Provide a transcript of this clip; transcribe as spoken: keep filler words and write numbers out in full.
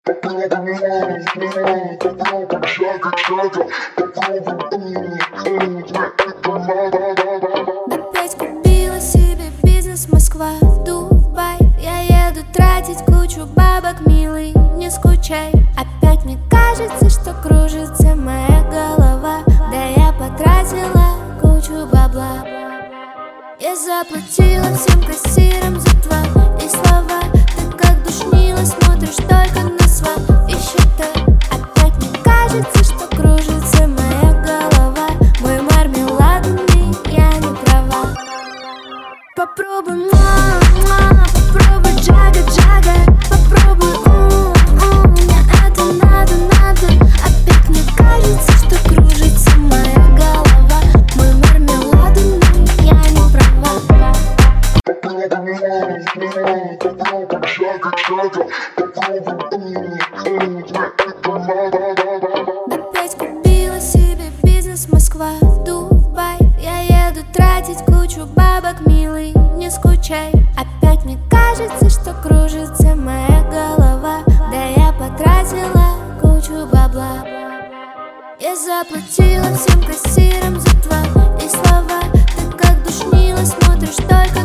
Попробуй, попробуй, шага, шага, попробуй, это надо. Опять купила себе бизнес Москва, Дубай. Я еду тратить кучу бабок, милый, не скучай. Опять мне кажется, что кружится моя голова. Да я потратила кучу бабла. Я заплатила всем кассирам за твои слова. Ты как душнила, смотришь только на свои счета. Опять мне кажется, что кружится моя голова. Мой мармеладный, я не права. Попробуй, мама, попробуй джага, джага. Попробуй, у-у, мне это надо, надо. Опять мне кажется, что кружится моя голова. Мой мармеладный, я не права. Попробуй, попробуй, шага, шага, попробуй, это надо. Опять купила себе бизнес Москва, Дубай. Я еду тратить кучу бабок, милый, не скучай. Опять мне кажется, что кружится моя голова. Да я потратила кучу бабла. Я заплатила всем кассирам за твои слова. Ты как душнила, смотришь только